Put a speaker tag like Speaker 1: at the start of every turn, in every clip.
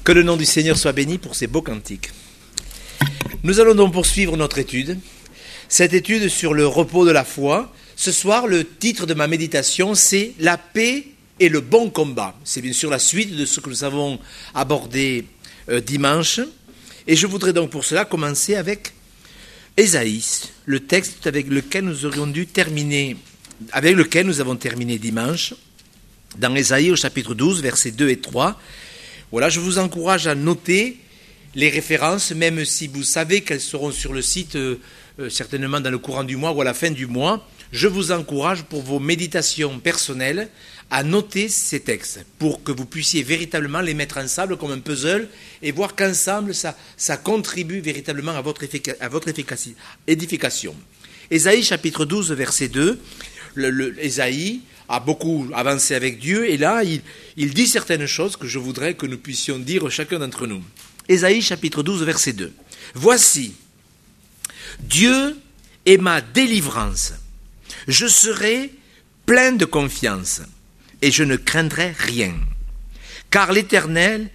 Speaker 1: Que le nom du Seigneur soit béni pour ces beaux cantiques. Nous allons donc poursuivre notre étude, cette étude sur le repos de la foi. Ce soir, le titre de ma méditation, c'est « La paix et le bon combat ». C'est bien sûr la suite de ce que nous avons abordé dimanche. Et je voudrais donc pour cela commencer avec Ésaïe, le texte avec lequel nous aurions dû terminer, avec lequel nous avons terminé dimanche, dans Ésaïe au chapitre 12, versets 2 et 3. Voilà, je vous encourage à noter les références, même si vous savez qu'elles seront sur le site certainement dans le courant du mois ou à la fin du mois. Je vous encourage pour vos méditations personnelles à noter ces textes pour que vous puissiez véritablement les mettre ensemble comme un puzzle et voir qu'ensemble ça contribue véritablement à votre édification. Ésaïe chapitre 12 verset 2, Ésaïe a beaucoup avancé avec Dieu et là il dit certaines choses que je voudrais que nous puissions dire chacun d'entre nous. Ésaïe chapitre 12 verset 2. Voici, Dieu est ma délivrance. Je serai plein de confiance et je ne craindrai rien. Car l'Éternel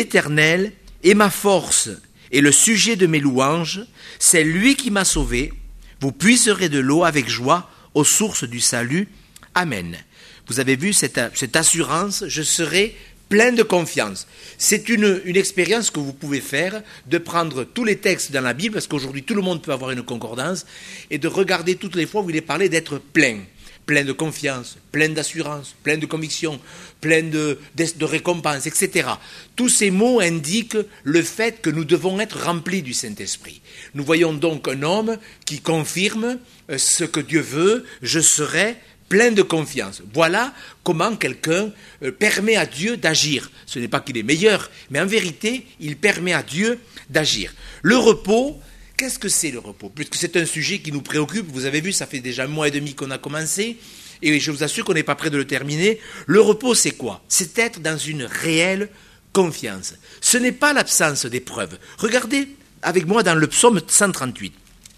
Speaker 1: est ma force et le sujet de mes louanges, c'est lui qui m'a sauvé. Vous puiserez de l'eau avec joie aux sources du salut. Amen. Vous avez vu cette assurance, je serai plein de confiance. C'est une expérience que vous pouvez faire, de prendre tous les textes dans la Bible, parce qu'aujourd'hui tout le monde peut avoir une concordance, et de regarder toutes les fois où il est parlé d'être plein. Plein de confiance, plein d'assurance, plein de conviction, plein de récompense, etc. Tous ces mots indiquent le fait que nous devons être remplis du Saint-Esprit. Nous voyons donc un homme qui confirme ce que Dieu veut, je serai plein de confiance. Voilà comment quelqu'un permet à Dieu d'agir. Ce n'est pas qu'il est meilleur, mais en vérité, il permet à Dieu d'agir. Le repos, qu'est-ce que c'est le repos? Puisque c'est un sujet qui nous préoccupe, vous avez vu, ça fait déjà 1 mois et demi qu'on a commencé, et je vous assure qu'on n'est pas près de le terminer. Le repos, c'est quoi? C'est être dans une réelle confiance. Ce n'est pas l'absence d'épreuves. Regardez avec moi dans le psaume 138.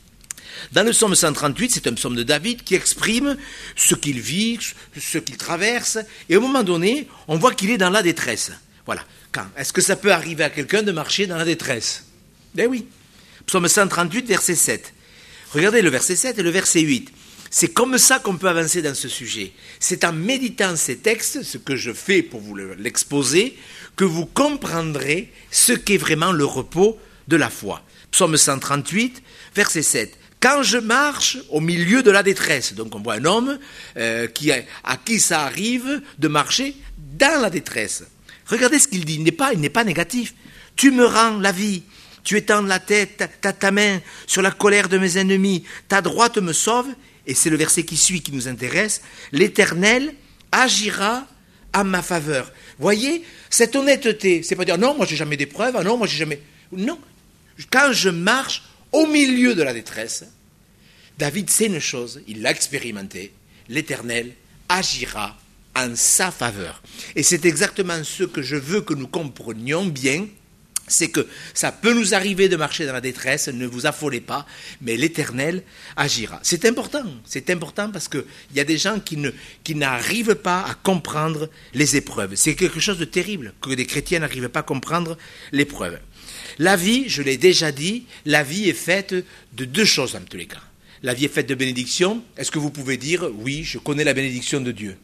Speaker 1: Dans le psaume 138, c'est un psaume de David qui exprime ce qu'il vit, ce qu'il traverse, et à un moment donné, on voit qu'il est dans la détresse. Voilà. Est-ce que ça peut arriver à quelqu'un de marcher dans la détresse? Eh oui. Psaume 138, verset 7. Regardez le verset 7 et le verset 8. C'est comme ça qu'on peut avancer dans ce sujet. C'est en méditant ces textes, ce que je fais pour vous l'exposer, que vous comprendrez ce qu'est vraiment le repos de la foi. Psaume 138, verset 7. Quand je marche au milieu de la détresse, donc on voit un homme à qui ça arrive de marcher dans la détresse. Regardez ce qu'il dit, il n'est pas négatif. Tu me rends la vie, tu étends la tête, ta main sur la colère de mes ennemis, ta droite me sauve, et c'est le verset qui suit qui nous intéresse, l'Éternel agira à ma faveur. Voyez, cette honnêteté, c'est pas dire non, moi j'ai jamais d'épreuve, non, moi j'ai jamais... Non, quand je marche au milieu de la détresse, David sait une chose, il l'a expérimenté, l'Éternel agira en sa faveur. Et c'est exactement ce que je veux que nous comprenions bien, c'est que ça peut nous arriver de marcher dans la détresse, ne vous affolez pas, mais l'Éternel agira. C'est important parce qu'il y a des gens qui n'arrivent pas à comprendre les épreuves. C'est quelque chose de terrible que des chrétiens n'arrivent pas à comprendre l'épreuve. La vie, je l'ai déjà dit, la vie est faite de 2 choses en tous les cas. La vie est faite de bénédictions. Est-ce que vous pouvez dire, oui, je connais la bénédiction de Dieu?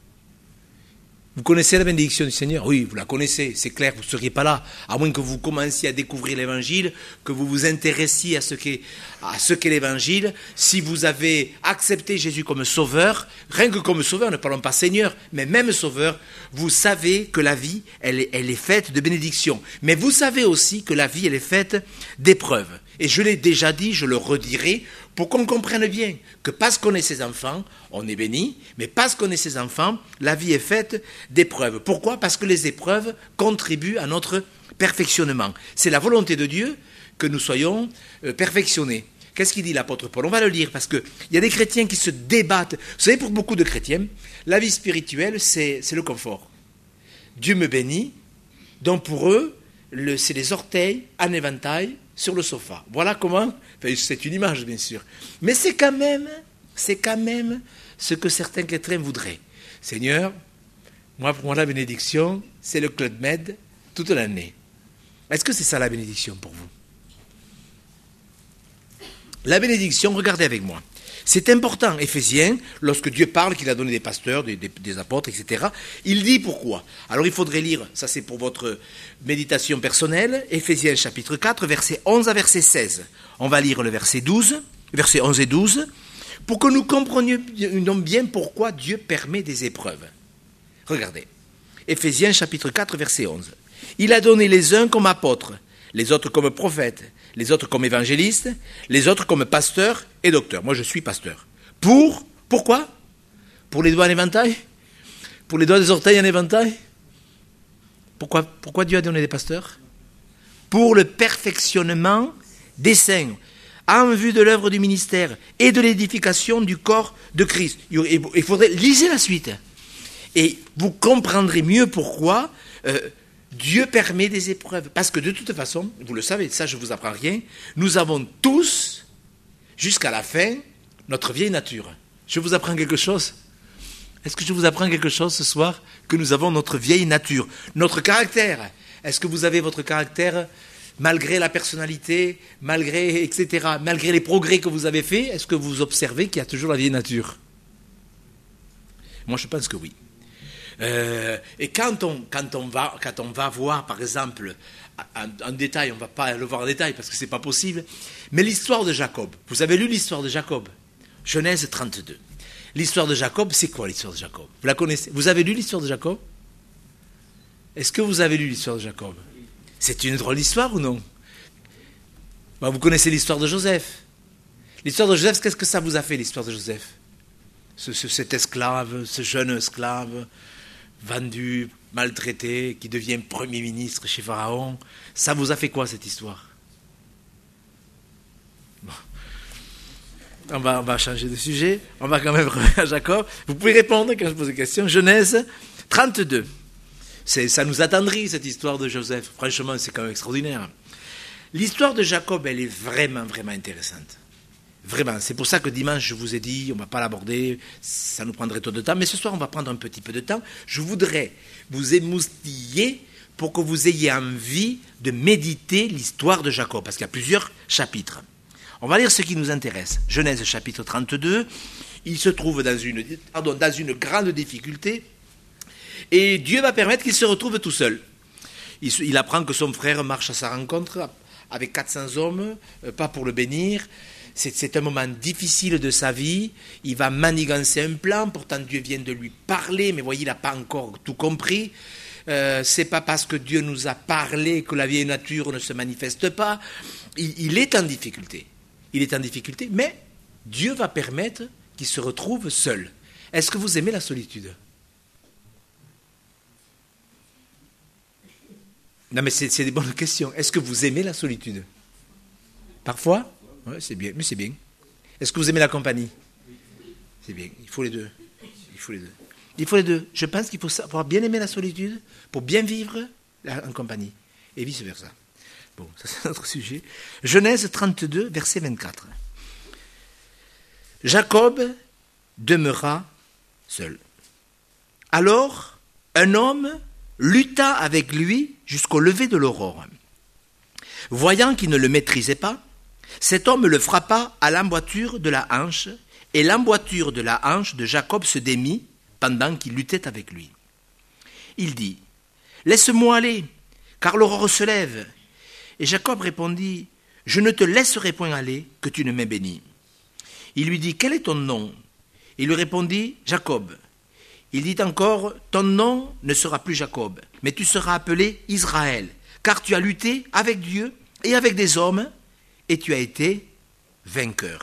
Speaker 1: Vous connaissez la bénédiction du Seigneur? Oui, vous la connaissez, c'est clair, vous ne seriez pas là, à moins que vous commenciez à découvrir l'Évangile, que vous vous intéressiez à ce qu'est l'Évangile. Si vous avez accepté Jésus comme sauveur, rien que comme sauveur, ne parlons pas Seigneur, mais même sauveur, vous savez que la vie, elle est faite de bénédictions. Mais vous savez aussi que la vie, elle est faite d'épreuves. Et je l'ai déjà dit, je le redirai, pour qu'on comprenne bien que parce qu'on est ses enfants, on est béni, mais parce qu'on est ses enfants, la vie est faite d'épreuves. Pourquoi? Parce que les épreuves contribuent à notre perfectionnement. C'est la volonté de Dieu que nous soyons perfectionnés. Qu'est-ce qu'il dit l'apôtre Paul? On va le lire parce qu'il y a des chrétiens qui se débattent. Vous savez, pour beaucoup de chrétiens, la vie spirituelle, c'est le confort. Dieu me bénit, donc pour eux, c'est les orteils en éventail sur le sofa. Voilà comment, enfin, c'est une image bien sûr, mais c'est quand même ce que certains chrétiens voudraient. Seigneur, moi pour moi la bénédiction, c'est le Club Med toute l'année. Est-ce que c'est ça la bénédiction pour vous? La bénédiction, regardez avec moi. C'est important, Éphésiens, lorsque Dieu parle qu'il a donné des pasteurs, des apôtres, etc. Il dit pourquoi. Alors il faudrait lire, ça c'est pour votre méditation personnelle, Éphésiens chapitre 4, versets 11 à verset 16. On va lire le verset 12, versets 11 et 12, pour que nous comprenions bien pourquoi Dieu permet des épreuves. Regardez, Éphésiens chapitre 4, verset 11. Il a donné les uns comme apôtres, les autres comme prophètes, les autres comme évangélistes, les autres comme pasteurs et docteurs. Moi, je suis pasteur. Pourquoi? Pour les doigts en éventail? Pour les doigts des orteils en éventail? Pourquoi Dieu a donné des pasteurs? Pour le perfectionnement des saints, en vue de l'œuvre du ministère et de l'édification du corps de Christ. Il faudrait lisez la suite. Et vous comprendrez mieux pourquoi Dieu permet des épreuves. Parce que de toute façon, vous le savez, ça je ne vous apprends rien, nous avons tous, jusqu'à la fin, notre vieille nature. Je vous apprends quelque chose? Est-ce que je vous apprends quelque chose ce soir? Que nous avons notre vieille nature, notre caractère. Est-ce que vous avez votre caractère malgré la personnalité, malgré, etc., malgré les progrès que vous avez faits? Est-ce que vous observez qu'il y a toujours la vieille nature? Moi je pense que oui. Et quand on va voir, par exemple, en détail, on ne va pas le voir en détail parce que ce n'est pas possible, mais l'histoire de Jacob, vous avez lu l'histoire de Jacob? Genèse 32. L'histoire de Jacob, c'est quoi l'histoire de Jacob? Vous la connaissez? Vous avez lu l'histoire de Jacob? Est-ce que vous avez lu l'histoire de Jacob? C'est une drôle d'histoire ou non? Vous connaissez l'histoire de Joseph. L'histoire de Joseph, qu'est-ce que ça vous a fait, l'histoire de Joseph? Cet esclave, ce jeune esclave, vendu, maltraité, qui devient premier ministre chez Pharaon. Ça vous a fait quoi, cette histoire? Bon. On va changer de sujet. On va quand même revenir à Jacob. Vous pouvez répondre quand je pose des questions. Genèse 32. Ça nous attendrit, cette histoire de Joseph. Franchement, c'est quand même extraordinaire. L'histoire de Jacob, elle est vraiment, vraiment intéressante. Vraiment, c'est pour ça que dimanche, je vous ai dit, on ne va pas l'aborder, ça nous prendrait trop de temps, mais ce soir, on va prendre un petit peu de temps. Je voudrais vous émoustiller pour que vous ayez envie de méditer l'histoire de Jacob, parce qu'il y a plusieurs chapitres. On va lire ce qui nous intéresse. Genèse chapitre 32, il se trouve dans une grande difficulté, et Dieu va permettre qu'il se retrouve tout seul. Il apprend que son frère marche à sa rencontre avec 400 hommes, pas pour le bénir. C'est un moment difficile de sa vie, il va manigancer un plan, pourtant Dieu vient de lui parler, mais voyez, il n'a pas encore tout compris. C'est pas parce que Dieu nous a parlé que la vieille nature ne se manifeste pas. Il est en difficulté. Il est en difficulté, mais Dieu va permettre qu'il se retrouve seul. Est-ce que vous aimez la solitude? Non, mais c'est des bonnes questions. Est-ce que vous aimez la solitude? Parfois? Oui, c'est bien, mais c'est bien. Est-ce que vous aimez la compagnie? C'est bien, il faut les deux. Il faut les deux. Je pense qu'il faut savoir bien aimer la solitude pour bien vivre en compagnie. Et vice-versa. Bon, ça c'est un autre sujet. Genèse 32, verset 24. Jacob demeura seul. Alors, un homme lutta avec lui jusqu'au lever de l'aurore. Voyant qu'il ne le maîtrisait pas, cet homme le frappa à l'emboîture de la hanche, et l'emboîture de la hanche de Jacob se démit pendant qu'il luttait avec lui. Il dit, « Laisse-moi aller, car l'aurore se lève. » Et Jacob répondit, « Je ne te laisserai point aller, que tu ne m'aies béni. » Il lui dit, « Quel est ton nom ?» Il lui répondit, « Jacob. » Il dit encore, « Ton nom ne sera plus Jacob, mais tu seras appelé Israël, car tu as lutté avec Dieu et avec des hommes, et tu as été vainqueur. »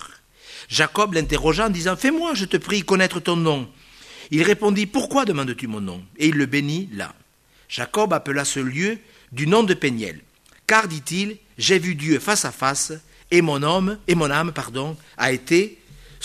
Speaker 1: Jacob l'interrogea en disant, « Fais-moi, je te prie, connaître ton nom. » Il répondit, « Pourquoi demandes-tu mon nom ?» Et il le bénit là. Jacob appela ce lieu du nom de Péniel, car, dit-il, « J'ai vu Dieu face à face, et mon âme, a été sauvée. »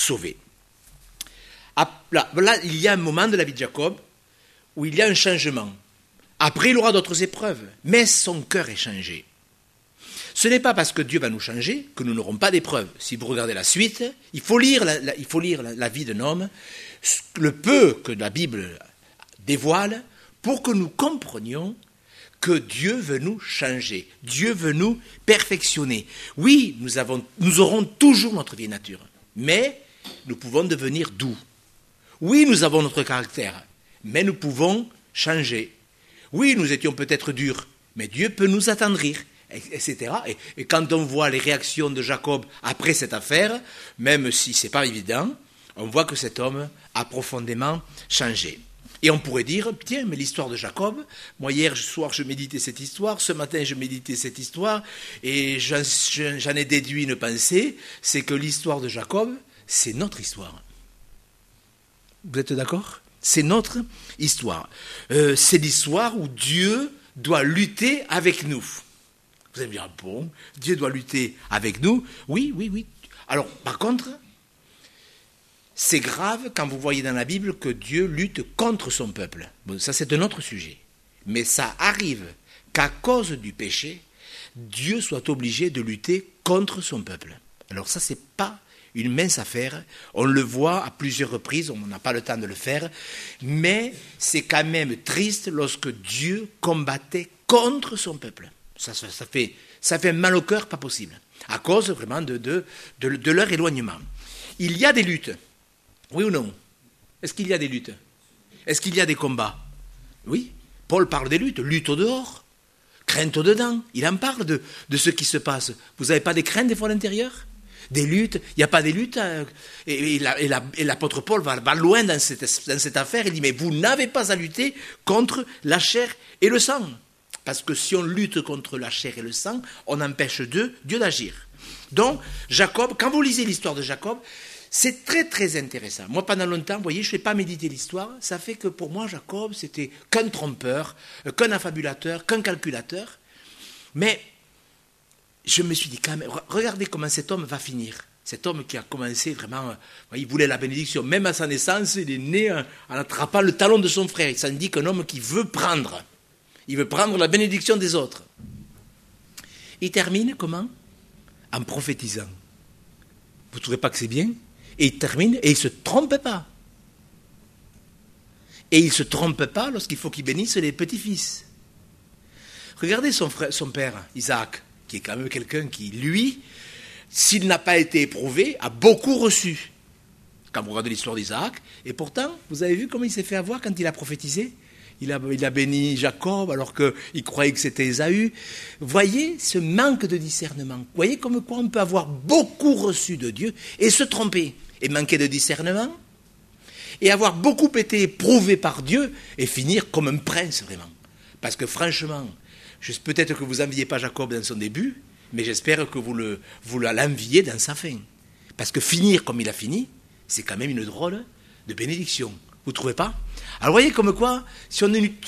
Speaker 1: Là, il y a un moment de la vie de Jacob où il y a un changement. Après, il aura d'autres épreuves, mais son cœur est changé. Ce n'est pas parce que Dieu va nous changer que nous n'aurons pas d'épreuves. Si vous regardez la suite, il faut lire la vie d'un homme, le peu que la Bible dévoile, pour que nous comprenions que Dieu veut nous changer. Dieu veut nous perfectionner. Oui, nous aurons toujours notre vieille nature, mais nous pouvons devenir doux. Oui, nous avons notre caractère, mais nous pouvons changer. Oui, nous étions peut-être durs, mais Dieu peut nous attendrir, etc. Et quand on voit les réactions de Jacob après cette affaire, même si ce n'est pas évident, on voit que cet homme a profondément changé. Et on pourrait dire, tiens, mais l'histoire de Jacob, moi hier soir je méditais cette histoire, ce matin je méditais cette histoire, et j'en ai déduit une pensée, c'est que l'histoire de Jacob, c'est notre histoire. Vous êtes d'accord ? C'est notre histoire. C'est l'histoire où Dieu doit lutter avec nous. Vous allez me dire, bon, Dieu doit lutter avec nous ? Oui, oui, oui. Alors, par contre, c'est grave quand vous voyez dans la Bible que Dieu lutte contre son peuple. Bon, ça c'est un autre sujet. Mais ça arrive qu'à cause du péché, Dieu soit obligé de lutter contre son peuple. Alors ça, c'est pas une mince affaire. On le voit à plusieurs reprises, on n'a pas le temps de le faire. Mais c'est quand même triste lorsque Dieu combattait contre son peuple. Ça fait mal au cœur, pas possible. À cause vraiment de leur éloignement. Il y a des luttes. Oui ou non ? Est-ce qu'il y a des luttes ? Est-ce qu'il y a des combats ? Oui. Paul parle des luttes. Lutte au dehors, crainte au dedans. Il en parle de ce qui se passe. Vous n'avez pas des craintes des fois à l'intérieur ? Des luttes ? Il n'y a pas des luttes ? Et l'apôtre Paul va loin dans cette affaire. Il dit, mais vous n'avez pas à lutter contre la chair et le sang. Parce que si on lutte contre la chair et le sang, on empêche Dieu d'agir. Donc, Jacob, quand vous lisez l'histoire de Jacob, c'est très très intéressant. Moi, pendant longtemps, vous voyez, je ne fais pas méditer l'histoire. Ça fait que pour moi, Jacob, c'était qu'un trompeur, qu'un affabulateur, qu'un calculateur. Mais je me suis dit quand même, regardez comment cet homme va finir. Cet homme qui a commencé vraiment, il voulait la bénédiction. Même à sa naissance, il est né en attrapant le talon de son frère. Il s'indique qu'un homme qui veut prendre. Il veut prendre la bénédiction des autres. Il termine comment ? En prophétisant. Vous ne trouvez pas que c'est bien ? Et il termine, et il ne se trompe pas. Et il ne se trompe pas lorsqu'il faut qu'il bénisse les petits-fils. Regardez son père, Isaac, qui est quand même quelqu'un qui, lui, s'il n'a pas été éprouvé, a beaucoup reçu. Quand vous regardez l'histoire d'Isaac, et pourtant, vous avez vu comment il s'est fait avoir quand il a prophétisé ? Il a béni Jacob alors qu'il croyait que c'était Ésaü. Voyez ce manque de discernement. Voyez comme quoi on peut avoir beaucoup reçu de Dieu et se tromper. Et manquer de discernement. Et avoir beaucoup été éprouvé par Dieu et finir comme un prince vraiment. Parce que franchement, peut-être que vous n'enviez pas Jacob dans son début, mais j'espère que vous l'enviez dans sa fin. Parce que finir comme il a fini, c'est quand même une drôle de bénédiction. Vous ne trouvez pas ? Alors, vous voyez comme quoi, si on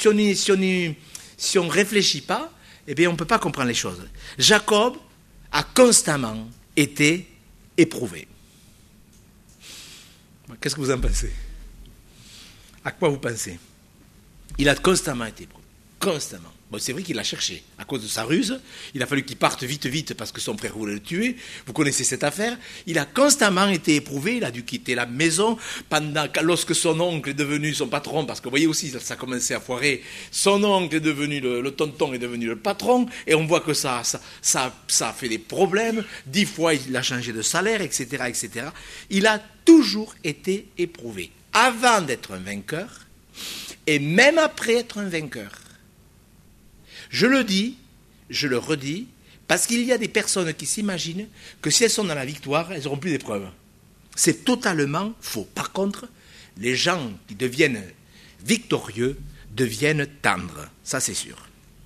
Speaker 1: ne réfléchit pas, eh bien, on ne peut pas comprendre les choses. Jacob a constamment été éprouvé. Qu'est-ce que vous en pensez ? À quoi vous pensez ? Il a constamment été éprouvé. Constamment. Bon, c'est vrai qu'il l'a cherché. À cause de sa ruse, il a fallu qu'il parte vite parce que son frère voulait le tuer. Vous connaissez cette affaire. Il a constamment été éprouvé. Il a dû quitter la maison lorsque son oncle est devenu son patron. Parce que vous voyez aussi, ça a commencé à foirer. Son oncle est devenu, le tonton est devenu le patron. Et on voit que ça a fait des problèmes. 10 fois, il a changé de salaire, etc., etc. Il a toujours été éprouvé. Avant d'être un vainqueur et même après être un vainqueur. Je le dis, je le redis, parce qu'il y a des personnes qui s'imaginent que si elles sont dans la victoire, elles n'auront plus d'épreuves. C'est totalement faux. Par contre, les gens qui deviennent victorieux deviennent tendres. Ça, c'est sûr.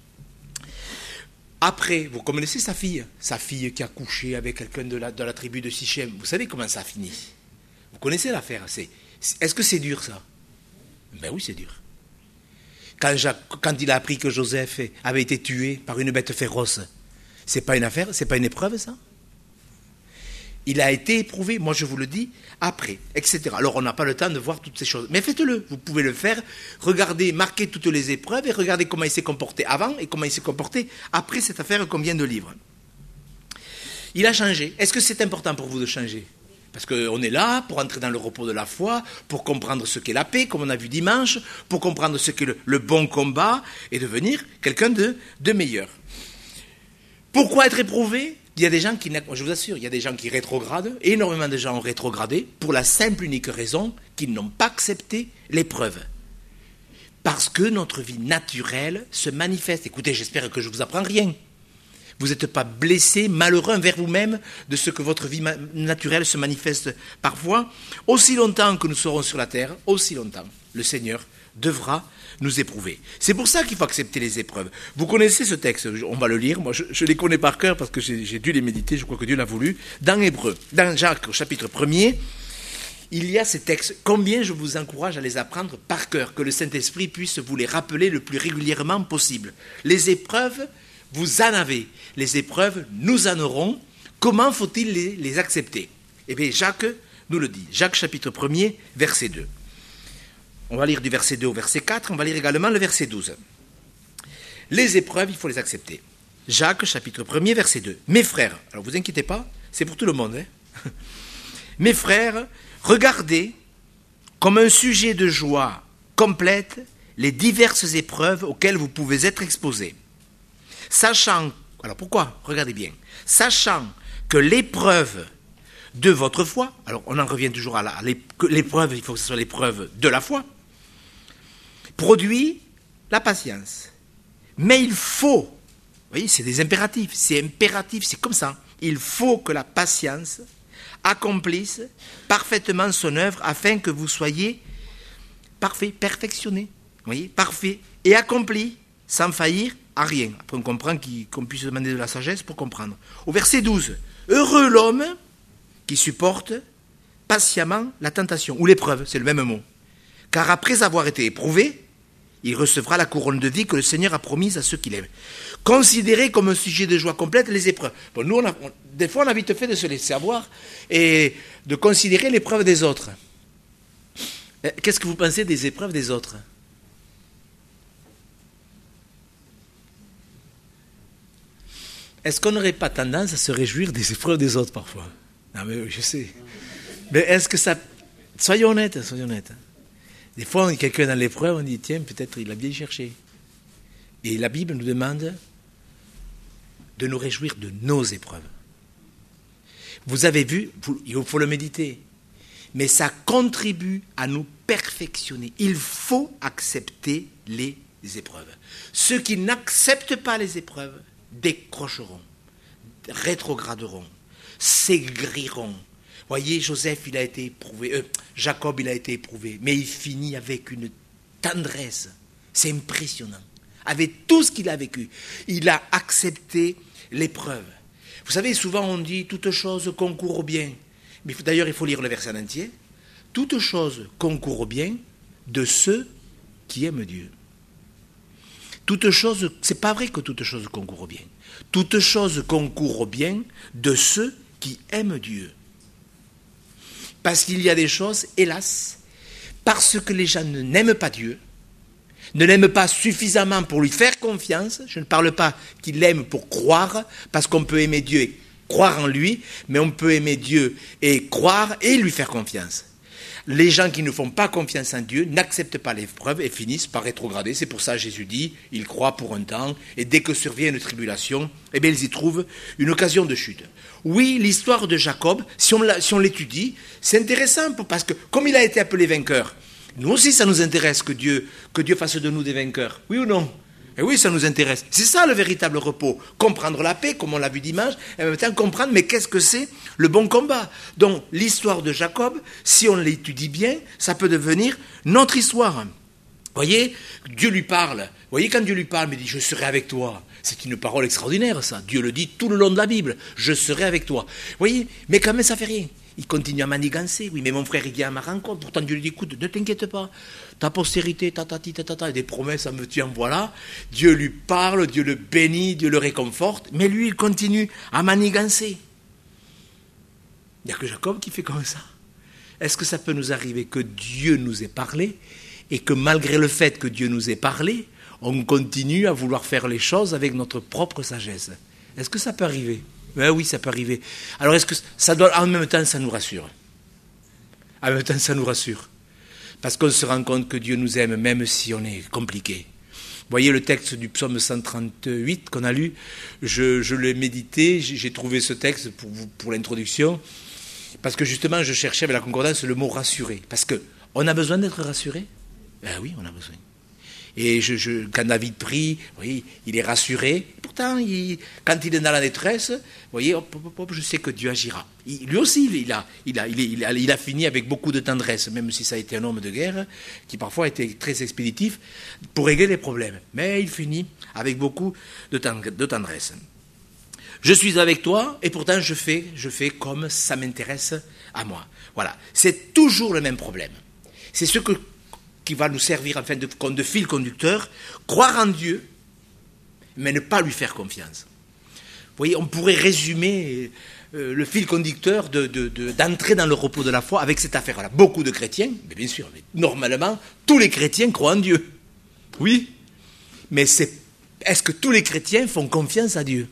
Speaker 1: Après, vous connaissez sa fille qui a couché avec quelqu'un de la tribu de Sichem. Vous savez comment ça a fini ? Vous connaissez l'affaire. Est-ce que c'est dur, ça ? Ben oui, c'est dur. Quand il a appris que Joseph avait été tué par une bête féroce, c'est pas une affaire, c'est pas une épreuve, ça ? Il a été éprouvé, moi je vous le dis, après, etc. Alors on n'a pas le temps de voir toutes ces choses. Mais faites-le, vous pouvez le faire. Regardez, marquez toutes les épreuves et regardez comment il s'est comporté avant et comment il s'est comporté après cette affaire qu'on vient de lire. Il a changé. Est-ce que c'est important pour vous de changer ? Parce qu'on est là pour entrer dans le repos de la foi, pour comprendre ce qu'est la paix, comme on a vu dimanche, pour comprendre ce qu'est le bon combat et devenir quelqu'un de meilleur. Pourquoi être éprouvé ? Il y a des gens qui, je vous assure, il y a des gens qui rétrogradent, énormément de gens ont rétrogradé, pour la simple unique raison qu'ils n'ont pas accepté l'épreuve. Parce que notre vie naturelle se manifeste. Écoutez, j'espère que je ne vous apprends rien. Vous n'êtes pas blessé, malheureux envers vous-même de ce que votre vie naturelle se manifeste parfois. Aussi longtemps que nous serons sur la terre, aussi longtemps, le Seigneur devra nous éprouver. C'est pour ça qu'il faut accepter les épreuves. Vous connaissez ce texte, on va le lire. Moi, je les connais par cœur parce que j'ai dû les méditer, je crois que Dieu l'a voulu. Dans Hébreux, dans Jacques, au chapitre 1er, il y a ces textes. Combien je vous encourage à les apprendre par cœur, que le Saint-Esprit puisse vous les rappeler le plus régulièrement possible. Les épreuves, vous en avez. Les épreuves, nous en aurons. Comment faut-il les accepter ? Eh bien, Jacques nous le dit. Jacques, chapitre 1er, verset 2. On va lire du verset 2 au verset 4. On va lire également le verset 12. Les épreuves, il faut les accepter. Jacques, chapitre 1er, verset 2. Mes frères, alors vous inquiétez pas, c'est pour tout le monde. Mes frères, regardez comme un sujet de joie complète les diverses épreuves auxquelles vous pouvez être exposés. Sachant, alors pourquoi ? Regardez bien. Sachant que l'épreuve de votre foi, alors on en revient toujours à l'épreuve, il faut que ce soit l'épreuve de la foi, produit la patience. Mais il faut, vous voyez, c'est des impératifs, c'est comme ça. Il faut que la patience accomplisse parfaitement son œuvre afin que vous soyez parfait, perfectionné, vous voyez, parfait et accompli sans faillir à rien. Après on comprend qu'on puisse demander de la sagesse pour comprendre. Au verset 12, heureux l'homme qui supporte patiemment la tentation, ou l'épreuve, c'est le même mot. Car après avoir été éprouvé, il recevra la couronne de vie que le Seigneur a promise à ceux qui l'aiment. Considérez comme un sujet de joie complète les épreuves. Bon, nous, des fois, on a vite fait de se laisser avoir et de considérer l'épreuve des autres. Qu'est-ce que vous pensez des épreuves des autres ? Est-ce qu'on n'aurait pas tendance à se réjouir des épreuves des autres parfois ? Non, mais oui, je sais. Mais est-ce que ça... Soyons honnêtes. Des fois, on est quelqu'un dans l'épreuve, on dit, tiens, peut-être il a bien cherché. Et la Bible nous demande de nous réjouir de nos épreuves. Vous avez vu, il faut le méditer, mais ça contribue à nous perfectionner. Il faut accepter les épreuves. Ceux qui n'acceptent pas les épreuves décrocheront, rétrograderont, s'aigriront. Voyez, Joseph, il a été éprouvé, Jacob, il a été éprouvé, mais il finit avec une tendresse. C'est impressionnant. Avec tout ce qu'il a vécu, il a accepté l'épreuve. Vous savez, souvent on dit « toute chose concourt au bien ». Mais d'ailleurs, il faut lire le verset en entier. « Toute chose concourt au bien de ceux qui aiment Dieu ». Toute chose, c'est pas vrai que toute chose concourt au bien. Toute chose concourt au bien de ceux qui aiment Dieu. Parce qu'il y a des choses, hélas, parce que les gens n'aiment pas Dieu, ne l'aiment pas suffisamment pour lui faire confiance. Je ne parle pas qu'il l'aime pour croire, parce qu'on peut aimer Dieu et croire en lui, mais on peut aimer Dieu et croire et lui faire confiance. Les gens qui ne font pas confiance en Dieu n'acceptent pas l'épreuve et finissent par rétrograder. C'est pour ça que Jésus dit, ils croient pour un temps, et dès que survient une tribulation, eh bien, ils y trouvent une occasion de chute. Oui, l'histoire de Jacob, si on l'étudie, c'est intéressant, parce que comme il a été appelé vainqueur, nous aussi ça nous intéresse que Dieu fasse de nous des vainqueurs. Oui ou non ? Et oui, ça nous intéresse. C'est ça le véritable repos. Comprendre la paix, comme on l'a vu dimanche, et en même temps comprendre, mais qu'est-ce que c'est le bon combat ? Donc, l'histoire de Jacob, si on l'étudie bien, ça peut devenir notre histoire. Vous voyez, Dieu lui parle. Vous voyez, quand Dieu lui parle, il dit « je serai avec toi ». C'est une parole extraordinaire, ça. Dieu le dit tout le long de la Bible. « Je serai avec toi ». Vous voyez, mais quand même, ça fait rien. Il continue à manigancer. Oui, mais mon frère, il vient à ma rencontre. Pourtant, Dieu lui dit, écoute, ne t'inquiète pas. Ta postérité, et des promesses, ça me tient, voilà. Dieu lui parle, Dieu le bénit, Dieu le réconforte. Mais lui, il continue à manigancer. Il n'y a que Jacob qui fait comme ça. Est-ce que ça peut nous arriver que Dieu nous ait parlé et que malgré le fait que Dieu nous ait parlé, on continue à vouloir faire les choses avec notre propre sagesse ? Est-ce que ça peut arriver ? Ben oui, ça peut arriver. Alors, est-ce que ça doit, en même temps, ça nous rassure ? En même temps, ça nous rassure. Parce qu'on se rend compte que Dieu nous aime, même si on est compliqué. Vous voyez le texte du psaume 138 qu'on a lu, je l'ai médité, j'ai trouvé ce texte pour l'introduction, parce que justement, je cherchais avec la concordance le mot rassurer. Parce qu'on a besoin d'être rassuré. Ben oui, on a besoin. Et quand David prie, vous voyez, il est rassuré. Pourtant, quand il est dans la détresse, vous voyez, je sais que Dieu agira. Lui aussi, il a fini avec beaucoup de tendresse, même si ça a été un homme de guerre, qui parfois était très expéditif, pour régler les problèmes. Mais il finit avec beaucoup de tendresse. Je suis avec toi, et pourtant je fais comme ça m'intéresse à moi. Voilà. C'est toujours le même problème. C'est ce qui va nous servir en fin de compte de fil conducteur, croire en Dieu, mais ne pas lui faire confiance. Vous voyez, on pourrait résumer le fil conducteur d'entrer dans le repos de la foi avec cette affaire-là. Beaucoup de chrétiens, mais bien sûr, mais normalement, tous les chrétiens croient en Dieu. Oui, mais est-ce que tous les chrétiens font confiance à Dieu?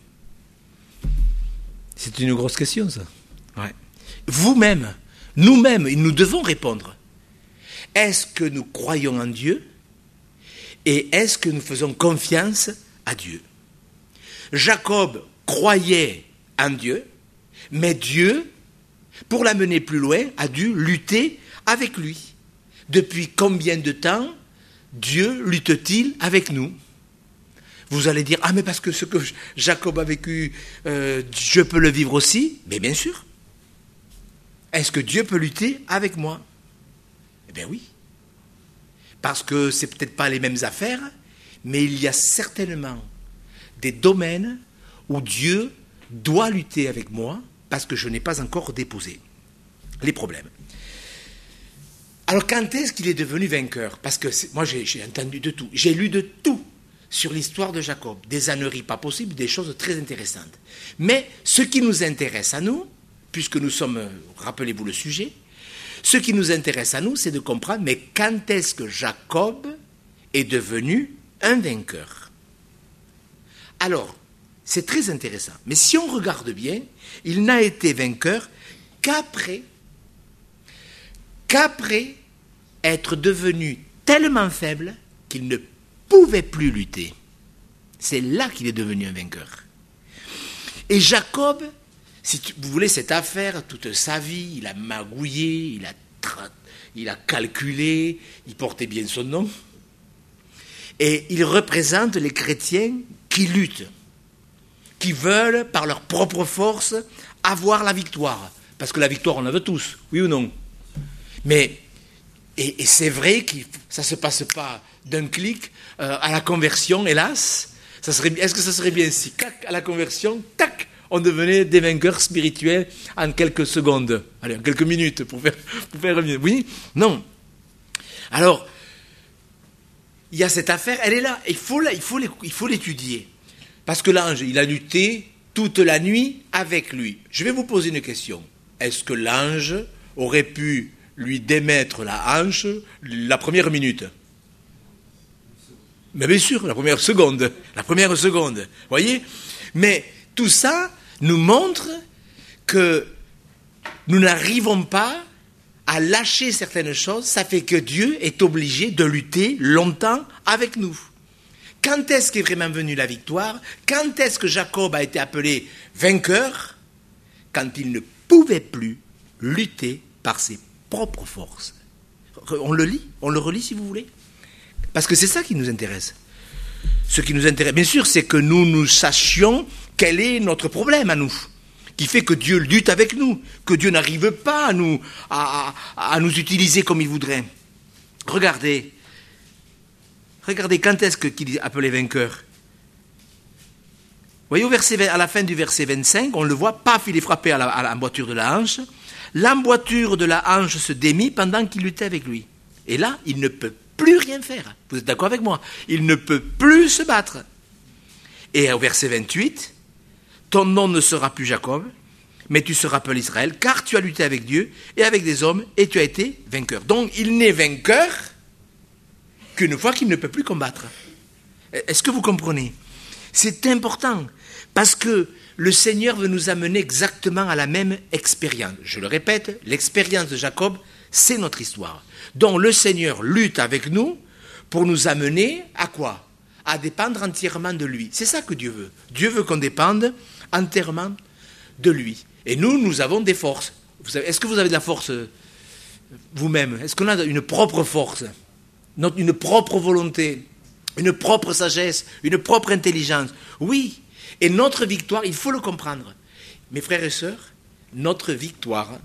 Speaker 1: C'est une grosse question, ça. Ouais. Vous-même, nous-mêmes, nous devons répondre. Est-ce que nous croyons en Dieu et est-ce que nous faisons confiance à Dieu? Jacob croyait en Dieu, mais Dieu, pour l'amener plus loin, a dû lutter avec lui. Depuis combien de temps Dieu lutte-t-il avec nous? Vous allez dire, ah mais parce que ce que Jacob a vécu, je peux le vivre aussi? Mais bien sûr. Est-ce que Dieu peut lutter avec moi? Eh bien oui. Parce que ce n'est peut-être pas les mêmes affaires, mais il y a certainement des domaines où Dieu doit lutter avec moi parce que je n'ai pas encore déposé les problèmes. Alors quand est-ce qu'il est devenu vainqueur? Parce que moi j'ai entendu de tout, j'ai lu de tout sur l'histoire de Jacob, des âneries pas possibles, des choses très intéressantes. Mais ce qui nous intéresse à nous, puisque nous sommes, rappelez-vous le sujet, ce qui nous intéresse à nous, c'est de comprendre, mais quand est-ce que Jacob est devenu un vainqueur? Alors, c'est très intéressant. Mais si on regarde bien, il n'a été vainqueur qu'après être devenu tellement faible qu'il ne pouvait plus lutter. C'est là qu'il est devenu un vainqueur. Et Jacob, si vous voulez, cette affaire, toute sa vie, il a magouillé, il a calculé, il portait bien son nom. Et il représente les chrétiens qui luttent, qui veulent, par leur propre force, avoir la victoire. Parce que la victoire, on la veut tous, oui ou non? Mais, et c'est vrai que ça ne se passe pas d'un clic à la conversion, hélas. Est-ce que ça serait bien si, à la conversion, tac, on devenait des vainqueurs spirituels en quelques secondes, allez, en quelques minutes, pour faire mieux. Oui? Non. Alors, il y a cette affaire, elle est là, il faut l'étudier. Parce que l'ange, il a lutté toute la nuit avec lui. Je vais vous poser une question. Est-ce que l'ange aurait pu lui démettre la hanche la première minute? Mais bien sûr, la première seconde. Voyez? Mais tout ça nous montre que nous n'arrivons pas à lâcher certaines choses. Ça fait que Dieu est obligé de lutter longtemps avec nous. Quand est-ce qu'est vraiment venue la victoire? Quand est-ce que Jacob a été appelé vainqueur? Quand il ne pouvait plus lutter par ses propres forces. On le lit, on le relit si vous voulez. Parce que c'est ça qui nous intéresse. Ce qui nous intéresse, bien sûr, c'est que nous sachions quel est notre problème à nous, qui fait que Dieu lutte avec nous, que Dieu n'arrive pas à nous utiliser comme il voudrait. Regardez, quand est-ce qu'il est appelé vainqueur? Vous voyez, à la fin du verset 25, on le voit, paf, il est frappé à l'emboîture de la hanche. L'emboîture de la hanche se démit pendant qu'il luttait avec lui. Et là, il ne peut plus rien faire. Vous êtes d'accord avec moi? Il ne peut plus se battre. Et au verset 28, ton nom ne sera plus Jacob, mais tu seras appelé Israël, car tu as lutté avec Dieu et avec des hommes, et tu as été vainqueur. Donc, il n'est vainqueur qu'une fois qu'il ne peut plus combattre. Est-ce que vous comprenez? C'est important, parce que le Seigneur veut nous amener exactement à la même expérience. Je le répète, l'expérience de Jacob, C'est notre histoire. Donc le Seigneur lutte avec nous pour nous amener à quoi? À dépendre entièrement de lui. C'est ça que Dieu veut. Dieu veut qu'on dépende entièrement de lui. Et nous avons des forces. Est-ce que vous avez de la force vous-même? Est-ce qu'on a une propre force? Une propre volonté? Une propre sagesse? Une propre intelligence? Oui. Et notre victoire, il faut le comprendre. Mes frères et sœurs, notre victoire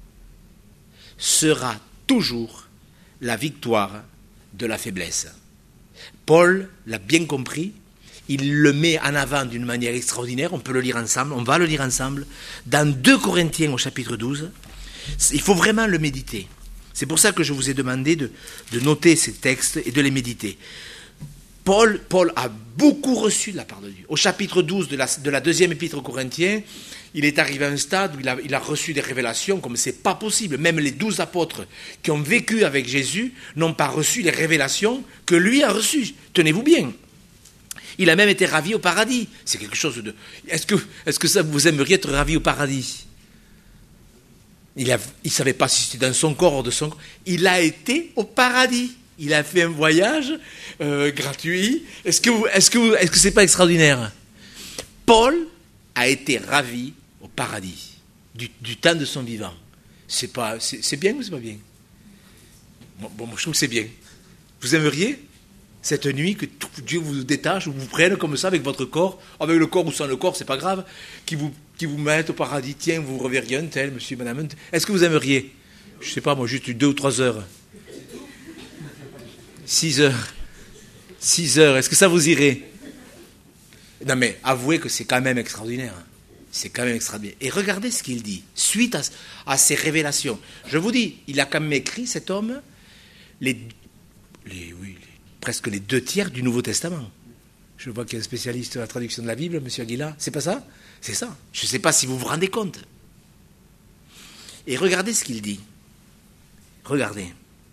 Speaker 1: sera toujours la victoire de la faiblesse. Paul l'a bien compris, il le met en avant d'une manière extraordinaire, on peut le lire ensemble, on va le lire ensemble, dans 2 Corinthiens au chapitre 12, il faut vraiment le méditer. C'est pour ça que je vous ai demandé de noter ces textes et de les méditer. Paul a beaucoup reçu de la part de Dieu. Au chapitre 12 de la deuxième épître aux Corinthiens, il est arrivé à un stade où il a reçu des révélations comme c'est pas possible. Même les 12 apôtres qui ont vécu avec Jésus n'ont pas reçu les révélations que lui a reçues. Tenez-vous bien. Il a même été ravi au paradis. C'est quelque chose de... Est-ce que ça vous aimeriez être ravi au paradis? Il ne savait pas si c'était dans son corps ou hors de son corps. Il a été au paradis. Il a fait un voyage gratuit. Est-ce que c'est pas extraordinaire? Paul a été ravi au paradis du temps de son vivant. C'est bien ou c'est pas bien? Bon, je trouve que c'est bien. Vous aimeriez cette nuit que Dieu vous détache, ou vous prenne comme ça avec votre corps, avec le corps ou sans le corps, c'est pas grave, qui vous mette au paradis, tiens, vous reverriez un tel, monsieur, madame. Est-ce que vous aimeriez? Je sais pas, moi, juste 2 ou 3 heures. 6 heures. 6 heures, est-ce que ça vous irait? Non mais avouez que c'est quand même extraordinaire. C'est quand même extraordinaire. Et regardez ce qu'il dit, suite à ces révélations. Je vous dis, il a quand même écrit, cet homme, presque les 2 tiers du Nouveau Testament. Je vois qu'il y a un spécialiste de la traduction de la Bible, M. Aguilar. C'est pas ça? C'est ça. Je ne sais pas si vous vous rendez compte. Et regardez ce qu'il dit. Regardez.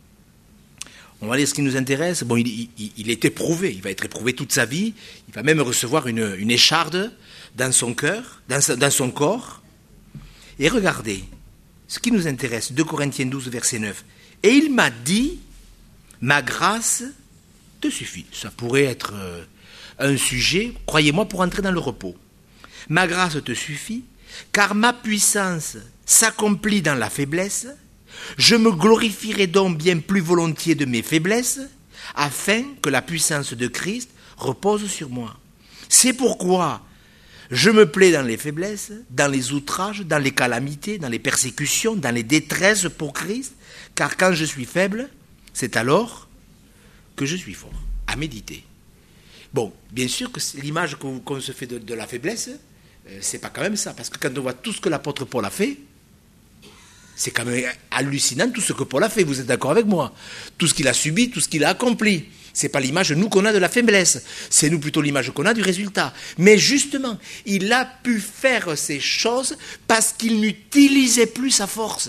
Speaker 1: On va lire ce qui nous intéresse. Bon, il est éprouvé, il va être éprouvé toute sa vie. Il va même recevoir une écharde dans son cœur, dans son corps. Et regardez, ce qui nous intéresse, 2 Corinthiens 12, verset 9. Et il m'a dit, ma grâce te suffit. Ça pourrait être un sujet, croyez-moi, pour entrer dans le repos. Ma grâce te suffit, car ma puissance s'accomplit dans la faiblesse. Je me glorifierai donc bien plus volontiers de mes faiblesses, afin que la puissance de Christ repose sur moi. C'est pourquoi je me plais dans les faiblesses, dans les outrages, dans les calamités, dans les persécutions, dans les détresses pour Christ, car quand je suis faible, c'est alors que je suis fort. À méditer. Bon, bien sûr que l'image qu'on se fait de la faiblesse, c'est pas quand même ça, parce que quand on voit tout ce que l'apôtre Paul a fait, c'est quand même hallucinant tout ce que Paul a fait, vous êtes d'accord avec moi? Tout ce qu'il a subi, tout ce qu'il a accompli. C'est pas l'image, nous, qu'on a de la faiblesse. C'est nous plutôt l'image qu'on a du résultat. Mais justement, il a pu faire ces choses parce qu'il n'utilisait plus sa force.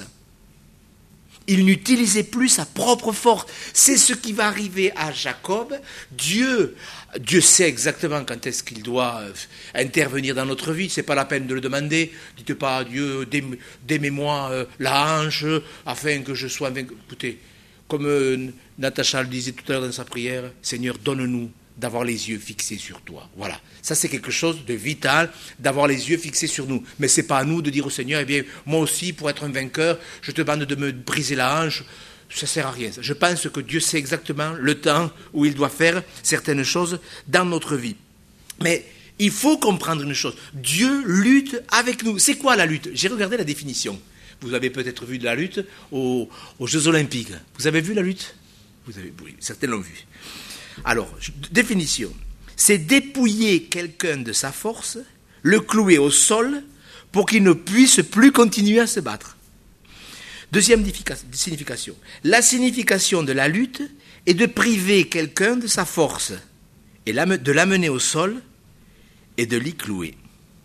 Speaker 1: Il n'utilisait plus sa propre force. C'est ce qui va arriver à Jacob. Dieu sait exactement quand est-ce qu'il doit intervenir dans notre vie. C'est pas la peine de le demander. Dites pas à Dieu, démets-moi la hanche afin que je sois vaincu. Écoutez, comme Natacha le disait tout à l'heure dans sa prière, Seigneur, donne-nous d'avoir les yeux fixés sur toi. Voilà. Ça, c'est quelque chose de vital, d'avoir les yeux fixés sur nous. Mais c'est pas à nous de dire au Seigneur, eh bien, moi aussi, pour être un vainqueur, je te demande de me briser la hanche. Ça sert à rien. Je pense que Dieu sait exactement le temps où il doit faire certaines choses dans notre vie. Mais il faut comprendre une chose. Dieu lutte avec nous. C'est quoi la lutte? J'ai regardé la définition. Vous avez peut-être vu de la lutte aux Jeux Olympiques. Vous avez vu la lutte? Oui, certains l'ont vu. Alors, définition. C'est dépouiller quelqu'un de sa force, le clouer au sol pour qu'il ne puisse plus continuer à se battre. Deuxième signification. La signification de la lutte est de priver quelqu'un de sa force et de l'amener au sol et de l'y clouer.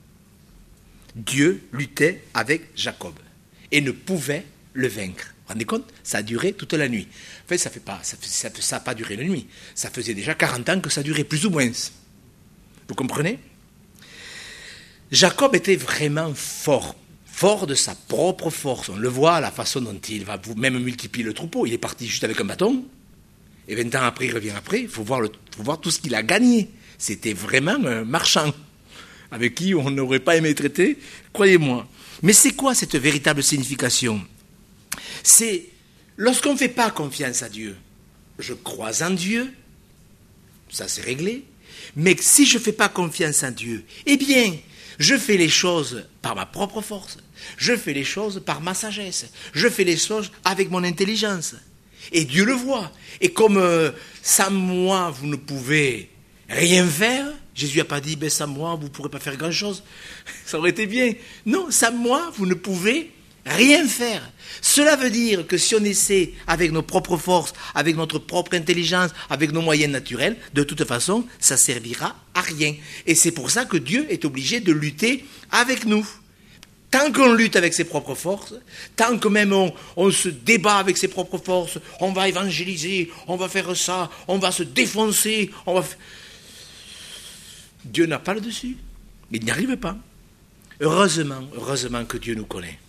Speaker 1: Dieu luttait avec Jacob et ne pouvait le vaincre. Vous vous rendez compte? Ça a duré toute la nuit. En fait, ça n'a pas duré la nuit. Ça faisait déjà 40 ans que ça durait, plus ou moins. Vous comprenez? Jacob était vraiment fort. fort de sa propre force. On le voit à la façon dont il va même multiplier le troupeau. Il est parti juste avec un bâton, et 20 ans après, il revient après. Il faut voir tout ce qu'il a gagné. C'était vraiment un marchand avec qui on n'aurait pas aimé traiter, croyez-moi. Mais c'est quoi cette véritable signification? C'est lorsqu'on ne fait pas confiance à Dieu. Je crois en Dieu, ça c'est réglé. Mais si je ne fais pas confiance en Dieu, eh bien, je fais les choses par ma propre force. Je fais les choses par ma sagesse. Je fais les choses avec mon intelligence. Et Dieu le voit. Et comme sans moi, vous ne pouvez rien faire, Jésus n'a pas dit, sans moi, vous ne pourrez pas faire grand-chose. Ça aurait été bien. Non, sans moi, vous ne pouvez rien faire. Cela veut dire que si on essaie avec nos propres forces, avec notre propre intelligence, avec nos moyens naturels, de toute façon, ça servira à rien. Et c'est pour ça que Dieu est obligé de lutter avec nous. Tant qu'on lutte avec ses propres forces, tant que même on se débat avec ses propres forces, on va évangéliser, on va faire ça, on va se défoncer, Dieu n'a pas le dessus. Il n'y arrive pas. Heureusement que Dieu nous connaît.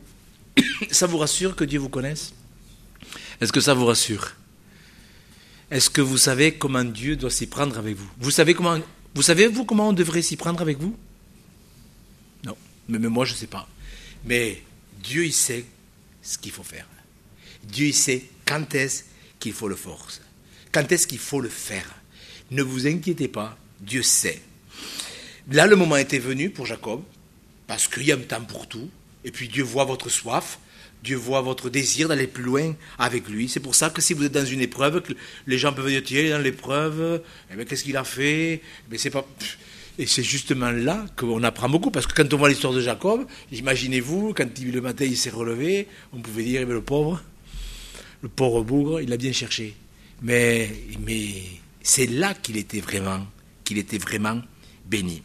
Speaker 1: Ça vous rassure que Dieu vous connaisse? Est-ce que ça vous rassure? Est-ce que vous savez comment Dieu doit s'y prendre avec vous? Vous savez comment on devrait s'y prendre avec vous? Non, mais moi je ne sais pas. Mais Dieu il sait ce qu'il faut faire. Dieu il sait quand est-ce qu'il faut le force. Quand est-ce qu'il faut le faire. Ne vous inquiétez pas, Dieu sait. Là le moment était venu pour Jacob, parce qu'il y a un temps pour tout. Et puis Dieu voit votre soif, Dieu voit votre désir d'aller plus loin avec lui. C'est pour ça que si vous êtes dans une épreuve, que les gens peuvent dire, tiens, dans l'épreuve, eh bien, qu'est-ce qu'il a fait? Mais c'est pas... Et c'est justement là qu'on apprend beaucoup, parce que quand on voit l'histoire de Jacob, imaginez-vous, quand le matin il s'est relevé, on pouvait dire, eh bien, le pauvre bougre, il l'a bien cherché. Mais c'est là qu'il était vraiment béni.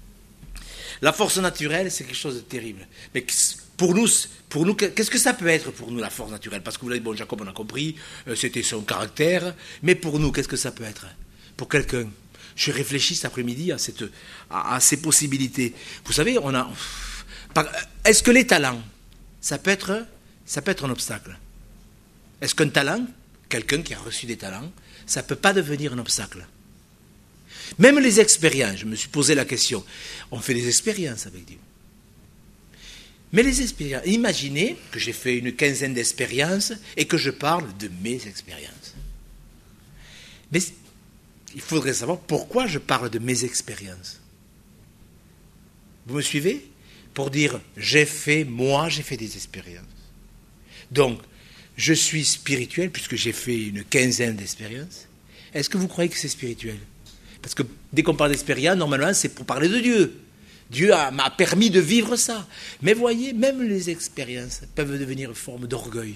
Speaker 1: La force naturelle, c'est quelque chose de terrible. Mais pour nous, qu'est-ce que ça peut être pour nous, la force naturelle? Parce que vous l'avez dit, bon, Jacob, on a compris, c'était son caractère. Mais pour nous, qu'est-ce que ça peut être? Pour quelqu'un. Je réfléchis cet après-midi à ces possibilités. Vous savez, est-ce que les talents, ça peut être un obstacle? Est-ce qu'un talent, quelqu'un qui a reçu des talents, ça ne peut pas devenir un obstacle? Même les expériences, je me suis posé la question, on fait des expériences avec Dieu. Mais les expériences, imaginez que j'ai fait une 15aine d'expériences et que je parle de mes expériences. Mais il faudrait savoir pourquoi je parle de mes expériences. Vous me suivez? Pour dire, j'ai fait des expériences. Donc, je suis spirituel puisque j'ai fait une 15aine d'expériences. Est-ce que vous croyez que c'est spirituel? Parce que dès qu'on parle d'expérience, normalement, c'est pour parler de Dieu. Dieu m'a permis de vivre ça. Mais voyez, même les expériences peuvent devenir une forme d'orgueil.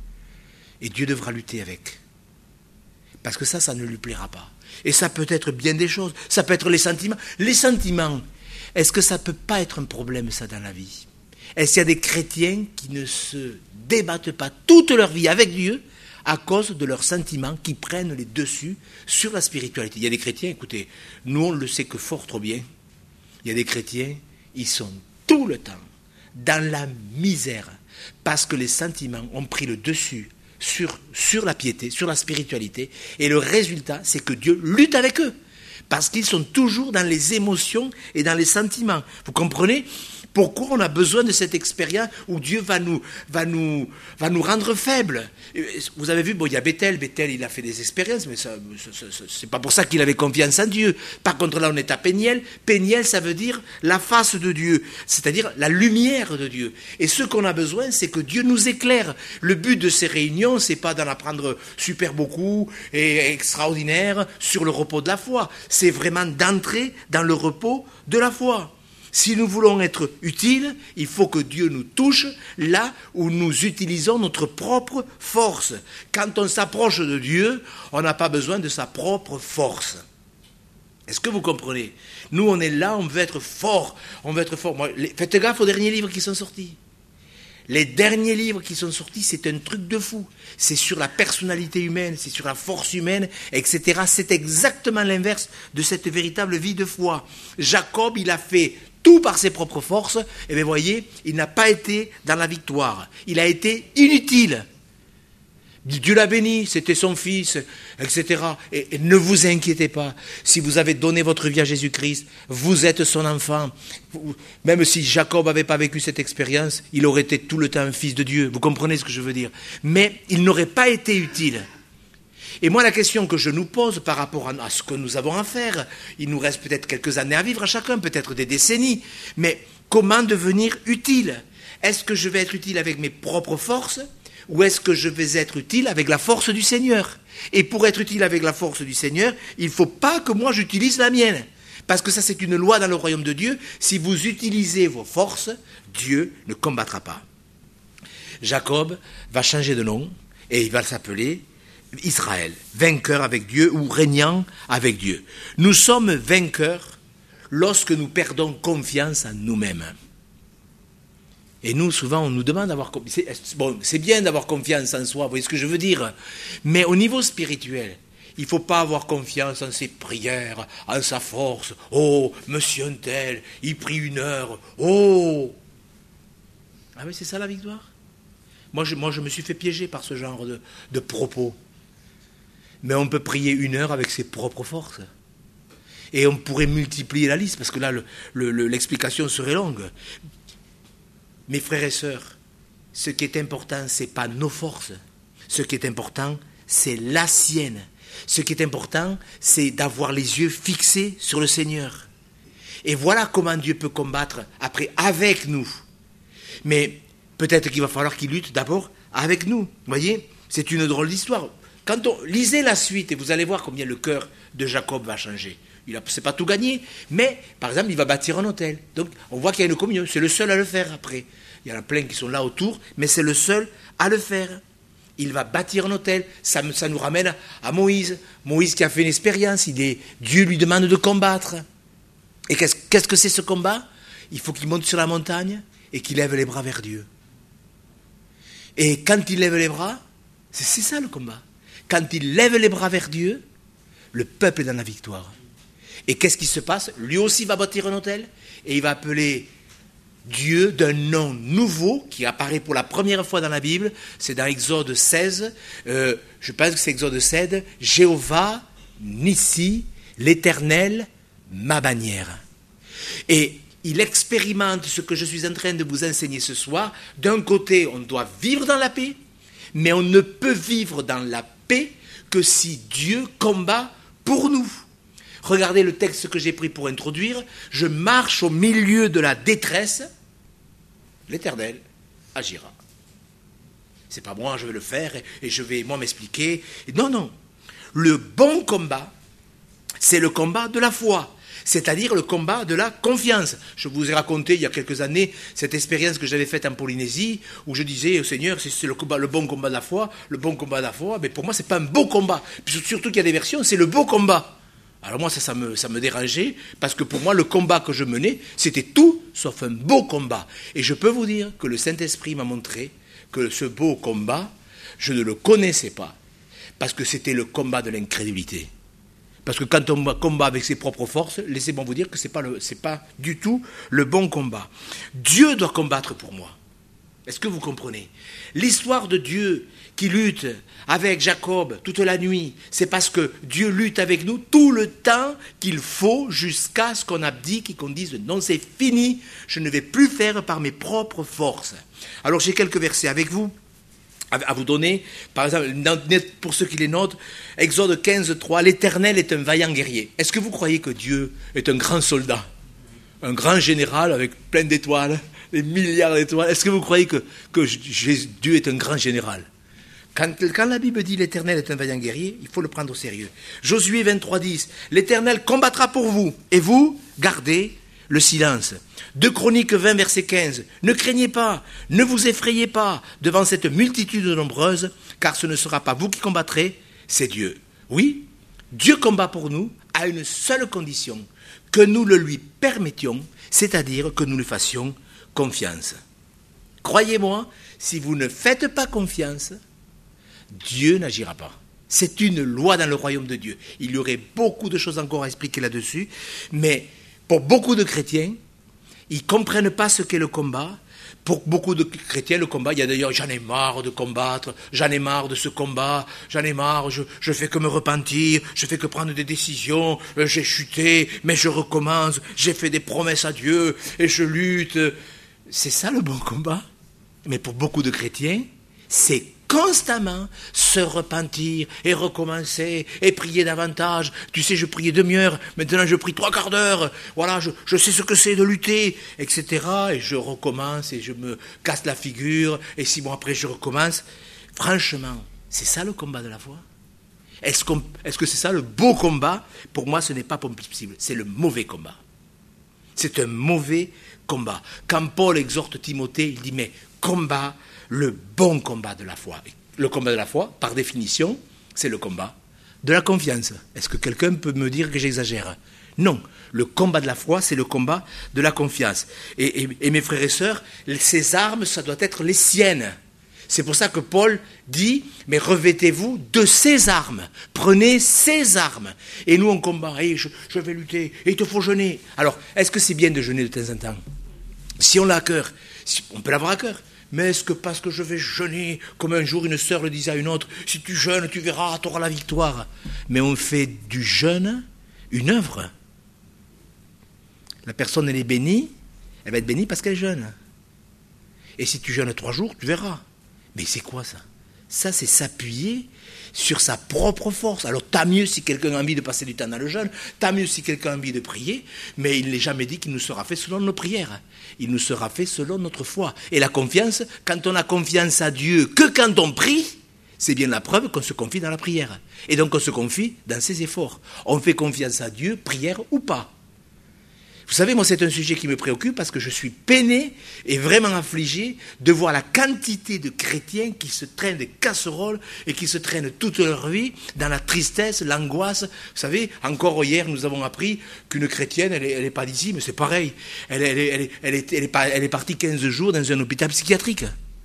Speaker 1: Et Dieu devra lutter avec. Parce que ça ne lui plaira pas. Et ça peut être bien des choses. Ça peut être les sentiments. Les sentiments, est-ce que ça ne peut pas être un problème, ça, dans la vie? Est-ce qu'il y a des chrétiens qui ne se débattent pas toute leur vie avec Dieu à cause de leurs sentiments qui prennent les dessus sur la spiritualité? Il y a des chrétiens, écoutez, nous on le sait que fort trop bien, il y a des chrétiens, ils sont tout le temps dans la misère parce que les sentiments ont pris le dessus sur la piété, sur la spiritualité, et le résultat, c'est que Dieu lutte avec eux, parce qu'ils sont toujours dans les émotions et dans les sentiments. Vous comprenez ? Pourquoi on a besoin de cette expérience où Dieu va nous rendre faibles? Vous avez vu, bon, il y a Bethel, il a fait des expériences, mais c'est pas pour ça qu'il avait confiance en Dieu. Par contre, là, on est à Péniel. Péniel, ça veut dire la face de Dieu, c'est-à-dire la lumière de Dieu. Et ce qu'on a besoin, c'est que Dieu nous éclaire. Le but de ces réunions, c'est pas d'en apprendre super beaucoup et extraordinaire sur le repos de la foi. C'est vraiment d'entrer dans le repos de la foi. Si nous voulons être utiles, il faut que Dieu nous touche là où nous utilisons notre propre force. Quand on s'approche de Dieu, on n'a pas besoin de sa propre force. Est-ce que vous comprenez? Nous, on est là, on veut être fort. Faites gaffe aux derniers livres qui sont sortis. Les derniers livres qui sont sortis, c'est un truc de fou. C'est sur la personnalité humaine, c'est sur la force humaine, etc. C'est exactement l'inverse de cette véritable vie de foi. Jacob, il a fait tout par ses propres forces, et bien voyez, il n'a pas été dans la victoire. Il a été inutile. Dieu l'a béni, c'était son fils, etc. Et ne vous inquiétez pas, si vous avez donné votre vie à Jésus-Christ, vous êtes son enfant. Même si Jacob n'avait pas vécu cette expérience, il aurait été tout le temps un fils de Dieu. Vous comprenez ce que je veux dire? Mais il n'aurait pas été utile. Et moi, la question que je nous pose par rapport à ce que nous avons à faire, il nous reste peut-être quelques années à vivre à chacun, peut-être des décennies, mais comment devenir utile? Est-ce que je vais être utile avec mes propres forces? Ou est-ce que je vais être utile avec la force du Seigneur? Et pour être utile avec la force du Seigneur, il ne faut pas que moi j'utilise la mienne. Parce que ça c'est une loi dans le royaume de Dieu. Si vous utilisez vos forces, Dieu ne combattra pas. Jacob va changer de nom et il va s'appeler Israël. Vainqueur avec Dieu ou régnant avec Dieu. Nous sommes vainqueurs lorsque nous perdons confiance en nous-mêmes. Et nous, souvent, on nous demande d'avoir... c'est bien d'avoir confiance en soi, vous voyez ce que je veux dire? Mais au niveau spirituel, il ne faut pas avoir confiance en ses prières, en sa force. Oh, monsieur un tel, il prie 1 heure. Oh! Ah oui, c'est ça la victoire? Moi, je me suis fait piéger par ce genre de propos. Mais on peut prier 1 heure avec ses propres forces. Et on pourrait multiplier la liste, parce que là, l'explication serait longue. Mes frères et sœurs, ce qui est important, ce n'est pas nos forces. Ce qui est important, c'est la sienne. Ce qui est important, c'est d'avoir les yeux fixés sur le Seigneur. Et voilà comment Dieu peut combattre après avec nous. Mais peut-être qu'il va falloir qu'il lutte d'abord avec nous. Vous voyez, c'est une drôle d'histoire. Quand on lisez la suite, et vous allez voir combien le cœur de Jacob va changer. Il ne s'est pas tout gagné, mais par exemple, il va bâtir un autel. Donc, on voit qu'il y a une communion. C'est le seul à le faire après. Il y en a plein qui sont là autour, mais c'est le seul à le faire. Il va bâtir un autel. Ça nous ramène à Moïse. Moïse qui a fait une expérience. Dieu lui demande de combattre. Et qu'est-ce que c'est ce combat? Il faut qu'il monte sur la montagne et qu'il lève les bras vers Dieu. Et quand il lève les bras, c'est ça le combat. Quand il lève les bras vers Dieu, le peuple est dans la victoire. Et qu'est-ce qui se passe? Lui aussi va bâtir un autel et il va appeler Dieu d'un nom nouveau qui apparaît pour la première fois dans la Bible. C'est dans Exode 16, je pense que c'est Exode 16, Jéhovah, Nissi, l'Éternel, ma bannière. Et il expérimente ce que je suis en train de vous enseigner ce soir. D'un côté, on doit vivre dans la paix, mais on ne peut vivre dans la paix que si Dieu combat pour nous. Regardez le texte que j'ai pris pour introduire. Je marche au milieu de la détresse. L'Éternel agira. C'est pas moi, je vais le faire et je vais moi m'expliquer. Non. Le bon combat, c'est le combat de la foi. C'est-à-dire le combat de la confiance. Je vous ai raconté il y a quelques années cette expérience que j'avais faite en Polynésie où je disais au Seigneur, c'est le bon combat de la foi, le bon combat de la foi. Mais pour moi, c'est pas un beau combat. Surtout qu'il y a des versions, c'est le beau combat. Alors moi, ça me dérangeait, parce que pour moi, le combat que je menais, c'était tout sauf un beau combat. Et je peux vous dire que le Saint-Esprit m'a montré que ce beau combat, je ne le connaissais pas, parce que c'était le combat de l'incrédulité. Parce que quand on combat avec ses propres forces, laissez-moi vous dire que ce n'est pas du tout le bon combat. Dieu doit combattre pour moi. Est-ce que vous comprenez? L'histoire de Dieu qui lutte avec Jacob toute la nuit, c'est parce que Dieu lutte avec nous tout le temps qu'il faut jusqu'à ce qu'on abdique et qu'on dise non, c'est fini, je ne vais plus faire par mes propres forces. Alors j'ai quelques versets avec vous à vous donner. Par exemple, pour ceux qui les notent, Exode 15, 3, l'Éternel est un vaillant guerrier. Est-ce que vous croyez que Dieu est un grand soldat, un grand général avec plein d'étoiles, des milliards d'étoiles? Est-ce que vous croyez que Dieu est un grand général? Quand la Bible dit l'Éternel est un vaillant guerrier, il faut le prendre au sérieux. Josué 23, 10, l'Éternel combattra pour vous, et vous, gardez le silence. 2 Chroniques 20, verset 15, ne craignez pas, ne vous effrayez pas devant cette multitude nombreuse, car ce ne sera pas vous qui combattrez, c'est Dieu. Oui, Dieu combat pour nous à une seule condition, que nous le lui permettions, c'est-à-dire que nous lui fassions confiance. Croyez-moi, si vous ne faites pas confiance, Dieu n'agira pas. C'est une loi dans le royaume de Dieu. Il y aurait beaucoup de choses encore à expliquer là-dessus, mais pour beaucoup de chrétiens, ils ne comprennent pas ce qu'est le combat. Pour beaucoup de chrétiens, le combat, il y a d'ailleurs, j'en ai marre de combattre, j'en ai marre de ce combat, j'en ai marre, je fais que me repentir, je fais que prendre des décisions, j'ai chuté, mais je recommence, j'ai fait des promesses à Dieu, et je lutte. C'est ça le bon combat. Mais pour beaucoup de chrétiens, c'est constamment se repentir et recommencer et prier davantage. Tu sais, je priais demi-heure, maintenant je prie 3/4 d'heure. Voilà, je sais ce que c'est de lutter, etc. Et je recommence et je me casse la figure et 6 mois après je recommence. Franchement, c'est ça le combat de la foi? Est-ce que c'est ça le beau combat? Pour moi, ce n'est pas possible. C'est le mauvais combat. C'est un mauvais combat. Quand Paul exhorte Timothée, il dit, mais combat le bon combat de la foi. Le combat de la foi, par définition, c'est le combat de la confiance. Est-ce que quelqu'un peut me dire que j'exagère? Non. Le combat de la foi, c'est le combat de la confiance. Et mes frères et sœurs, ces armes, ça doit être les siennes. C'est pour ça que Paul dit, mais revêtez-vous de ces armes. Prenez ces armes. Et nous, on combat. Et je vais lutter. Et il te faut jeûner. Alors, est-ce que c'est bien de jeûner de temps en temps? Si on l'a à cœur, on peut l'avoir à cœur. Mais est-ce que parce que je vais jeûner, comme un jour une sœur le disait à une autre, si tu jeûnes, tu verras, tu auras la victoire. Mais on fait du jeûne une œuvre. La personne, elle est bénie, elle va être bénie parce qu'elle jeûne. Et si tu jeûnes 3 jours, tu verras. Mais c'est quoi ça? Ça, c'est s'appuyer sur sa propre force. Alors, tant mieux si quelqu'un a envie de passer du temps dans le jeûne, tant mieux si quelqu'un a envie de prier, mais il n'est jamais dit qu'il nous sera fait selon nos prières. Il nous sera fait selon notre foi. Et la confiance, quand on a confiance à Dieu que quand on prie, c'est bien la preuve qu'on se confie dans la prière. Et donc, on se confie dans ses efforts. On fait confiance à Dieu, prière ou pas. Vous savez, moi, c'est un sujet qui me préoccupe parce que je suis peiné et vraiment affligé de voir la quantité de chrétiens qui se traînent des casseroles et qui se traînent toute leur vie dans la tristesse, l'angoisse. Vous savez, encore hier, nous avons appris qu'une chrétienne, elle est pas d'ici, mais c'est pareil. Elle est partie 15 jours dans un hôpital psychiatrique.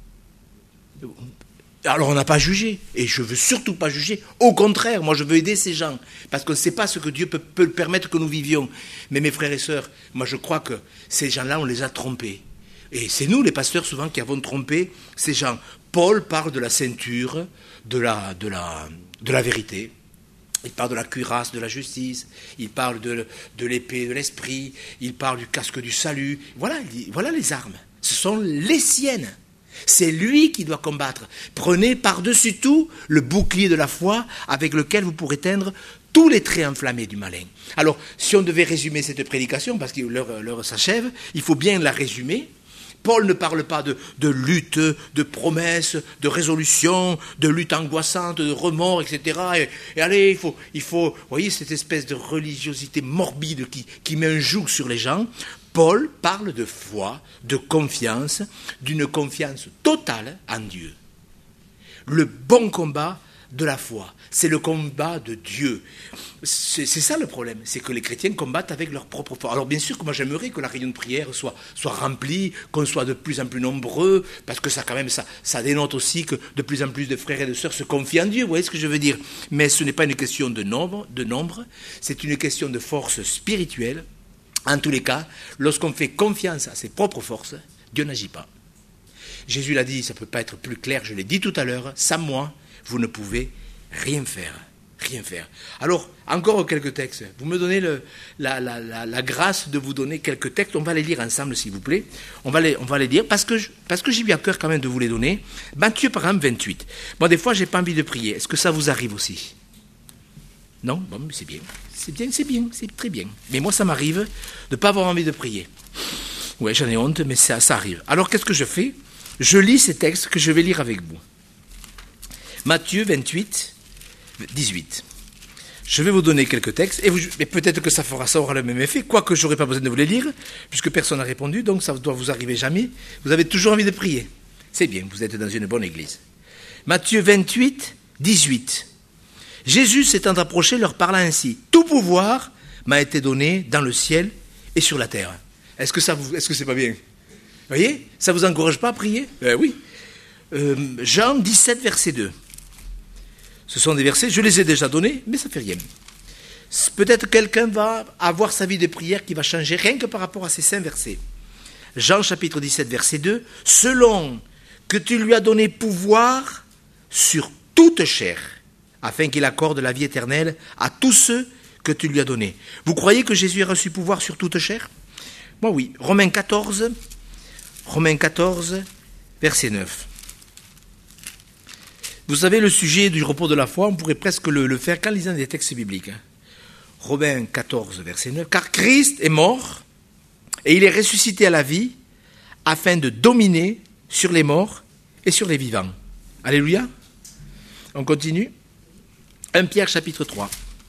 Speaker 1: Alors on n'a pas jugé, et je ne veux surtout pas juger, au contraire, moi je veux aider ces gens, parce qu'on ne sait pas ce que Dieu peut permettre que nous vivions. Mais mes frères et sœurs, moi je crois que ces gens-là, on les a trompés. Et c'est nous, les pasteurs, souvent, qui avons trompé ces gens. Paul parle de la ceinture, de la vérité, il parle de la cuirasse de la justice, il parle de l'épée de l'esprit, il parle du casque du salut. Voilà les armes, ce sont les siennes. C'est lui qui doit combattre. Prenez par-dessus tout le bouclier de la foi avec lequel vous pourrez éteindre tous les traits enflammés du malin. Alors, si on devait résumer cette prédication, parce que l'heure s'achève, il faut bien la résumer. Paul ne parle pas de lutte, de promesses, de résolution, de lutte angoissante, de remords, etc. Et allez, il faut, vous voyez, cette espèce de religiosité morbide qui met un joug sur les gens. Paul parle de foi, de confiance, d'une confiance totale en Dieu. Le bon combat de la foi, c'est le combat de Dieu. C'est ça le problème, c'est que les chrétiens combattent avec leur propre foi. Alors bien sûr que moi j'aimerais que la réunion de prière soit remplie, qu'on soit de plus en plus nombreux, parce que ça quand même, ça dénote aussi que de plus en plus de frères et de sœurs se confient en Dieu, vous voyez ce que je veux dire? Mais ce n'est pas une question de nombre, c'est une question de force spirituelle. En tous les cas, lorsqu'on fait confiance à ses propres forces, Dieu n'agit pas. Jésus l'a dit, ça ne peut pas être plus clair, je l'ai dit tout à l'heure, sans moi, vous ne pouvez rien faire. Rien faire. Alors, encore quelques textes. Vous me donnez la grâce de vous donner quelques textes. On va les lire ensemble, s'il vous plaît. On va les lire parce que j'ai eu à cœur quand même de vous les donner. Matthieu, par exemple, 28. Bon, des fois, j'ai pas envie de prier. Est-ce que ça vous arrive aussi? Non? Bon, mais c'est bien. C'est très bien. Mais moi, ça m'arrive de ne pas avoir envie de prier. Ouais, j'en ai honte, mais ça arrive. Alors, qu'est-ce que je fais? Je lis ces textes que je vais lire avec vous. Matthieu 28, 18. Je vais vous donner quelques textes, et peut-être que ça aura le même effet, quoique je n'aurai pas besoin de vous les lire, puisque personne n'a répondu, donc ça doit vous arriver jamais. Vous avez toujours envie de prier. C'est bien, vous êtes dans une bonne église. Matthieu 28, 18. Jésus s'étant approché, leur parla ainsi. Tout pouvoir m'a été donné dans le ciel et sur la terre. Est-ce que c'est pas bien? Vous voyez? Ça vous encourage pas à prier? Oui. Jean 17, verset 2. Ce sont des versets, je les ai déjà donnés, mais ça ne fait rien. Peut-être quelqu'un va avoir sa vie de prière qui va changer rien que par rapport à ces 5 versets. Jean chapitre 17, verset 2, « Selon que tu lui as donné pouvoir sur toute chair, afin qu'il accorde la vie éternelle à tous ceux que tu lui as donnés. » Vous croyez que Jésus a reçu pouvoir sur toute chair? Moi oui. Romains 14, verset 9. Vous savez, le sujet du repos de la foi, on pourrait presque le faire qu'en lisant des textes bibliques. Romains 14, verset 9. « Car Christ est mort et il est ressuscité à la vie afin de dominer sur les morts et sur les vivants. » Alléluia. On continue. 1 Pierre chapitre 3.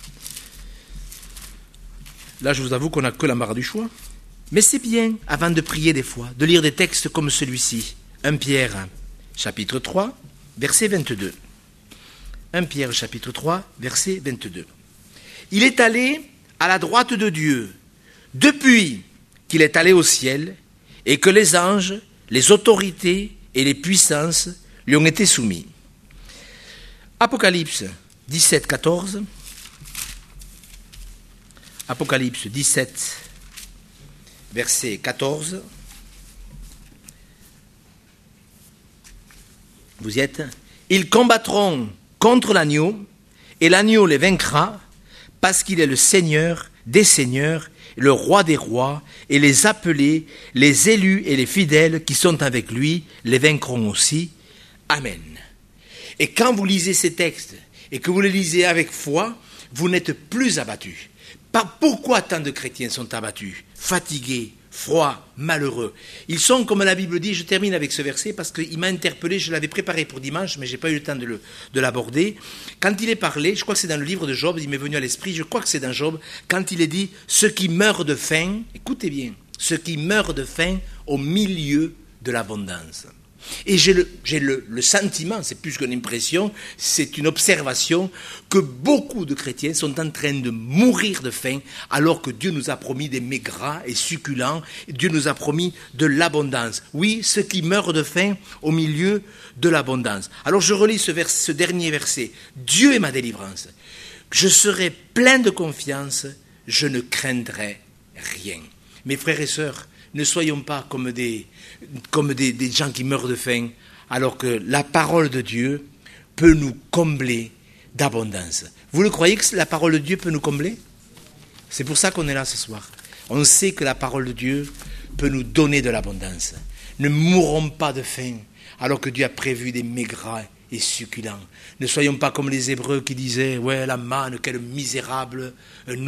Speaker 1: Là, je vous avoue qu'on n'a que l'embarras du choix. Mais c'est bien, avant de prier des fois, de lire des textes comme celui-ci. 1 Pierre chapitre 3, verset 22. 1 Pierre chapitre 3, verset 22. Il est allé à la droite de Dieu depuis qu'il est allé au ciel et que les anges, les autorités et les puissances lui ont été soumis. Apocalypse 17, 14. Apocalypse 17, verset 14. Vous y êtes? Ils combattront contre l'agneau, et l'agneau les vaincra, parce qu'il est le Seigneur des seigneurs, le roi des rois, et les appelés, les élus et les fidèles qui sont avec lui, les vaincront aussi. Amen. Et quand vous lisez ces textes, et que vous les lisez avec foi, vous n'êtes plus abattus. Pourquoi tant de chrétiens sont abattus, fatigués, froids, malheureux? Ils sont, comme la Bible dit, je termine avec ce verset parce qu'il m'a interpellé, je l'avais préparé pour dimanche, mais je n'ai pas eu le temps de l'aborder. Quand il est parlé, je crois que c'est dans le livre de Job, il m'est venu à l'esprit, je crois que c'est dans Job, quand il est dit, ceux qui meurent de faim, écoutez bien, ceux qui meurent de faim au milieu de l'abondance. Et j'ai le sentiment, c'est plus qu'une impression, c'est une observation, que beaucoup de chrétiens sont en train de mourir de faim, alors que Dieu nous a promis des mets gras et succulents, Dieu nous a promis de l'abondance. Oui, ceux qui meurent de faim au milieu de l'abondance. Alors je relis ce dernier verset. Dieu est ma délivrance. Je serai plein de confiance, je ne craindrai rien. Mes frères et sœurs, ne soyons pas comme des gens qui meurent de faim, alors que la parole de Dieu peut nous combler d'abondance. Vous le croyez que la parole de Dieu peut nous combler? C'est pour ça qu'on est là ce soir. On sait que la parole de Dieu peut nous donner de l'abondance. Ne mourrons pas de faim, alors que Dieu a prévu des mets gras et succulents. Ne soyons pas comme les Hébreux qui disaient « Ouais, la manne, quelle misérable nourriture !»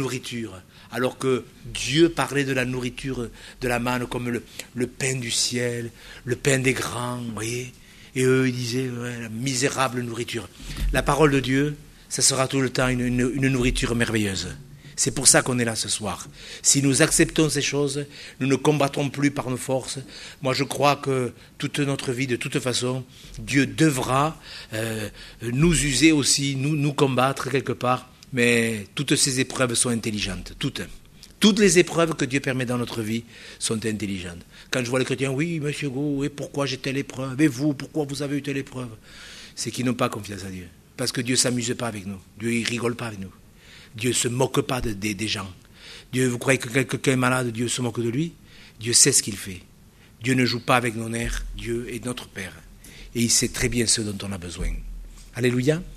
Speaker 1: Alors que Dieu parlait de la nourriture de la manne comme le pain du ciel, le pain des grands, vous voyez. Et eux, ils disaient ouais, la misérable nourriture. La parole de Dieu, ça sera tout le temps une nourriture merveilleuse. C'est pour ça qu'on est là ce soir. Si nous acceptons ces choses, nous ne combattons plus par nos forces. Moi, je crois que toute notre vie, de toute façon, Dieu devra nous user aussi, nous combattre quelque part. Mais toutes ces épreuves sont intelligentes, toutes. Toutes les épreuves que Dieu permet dans notre vie sont intelligentes. Quand je vois les chrétiens, oui, monsieur Go, et pourquoi j'ai telle épreuve? Et vous, pourquoi vous avez eu telle épreuve? C'est qu'ils n'ont pas confiance à Dieu. Parce que Dieu ne s'amuse pas avec nous. Dieu ne rigole pas avec nous. Dieu ne se moque pas des gens. Dieu, vous croyez que quelqu'un est malade, Dieu se moque de lui? Dieu sait ce qu'il fait. Dieu ne joue pas avec nos nerfs. Dieu est notre Père. Et il sait très bien ce dont on a besoin. Alléluia.